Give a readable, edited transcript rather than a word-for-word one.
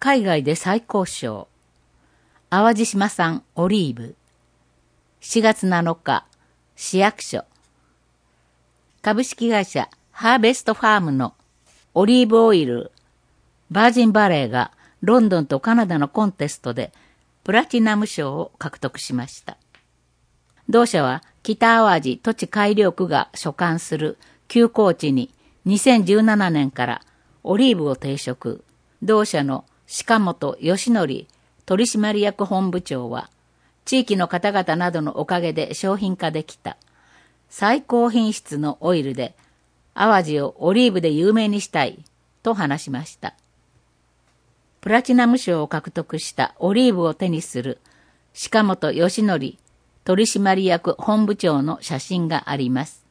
海外で最高賞。淡路島産オリーブ。4月7日、市役所。株式会社ハーベストファームのオリーブオイル、バージンバレーがロンドンとカナダのコンテストでプラチナム賞を獲得しました。同社は北淡路土地改良区が所管する休耕地に2017年からオリーブを定食。同社の鹿本義則取締役本部長は、地域の方々などのおかげで商品化できた最高品質のオイルで淡路をオリーブで有名にしたいと話しました。プラチナム賞を獲得したオリーブを手にする鹿本義則取締役本部長の写真があります。